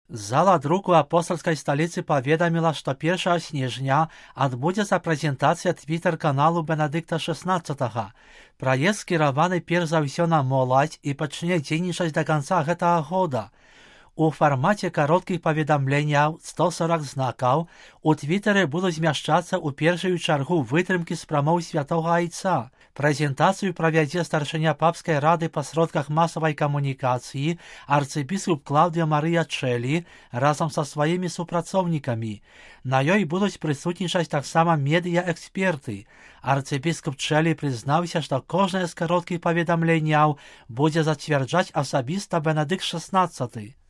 Зала друку апостольскай сталіцы паведаміла, што 1 снежня адбудзецца прэзентацыя твітер-каналу Бенедыкта XVI. Праезд скіраваны перш за ўсё на моладзь і пачне дзейнічаць да канца гэтага года. У фармаце кароткіх паведамленняў 140 знакаў у твітары будуць змяшчацца ў першую чаргу вытрымкі з прамоў святога айца. Прэзентацыю правядзе старшыня папскай рады па сродках масавай камунікацыі арцыбіскуп Клаўдыя Марыя Чэлі разам са сваімі супрацоўнікамі. На ёй будуць прысутнічаць таксама медыа-эксперты. Арцыбіскуп Чэлі прызнаўся, што кожнае з кароткіх паведамленняў будзе зацвярджаць асабіста Бенедыкт XVI.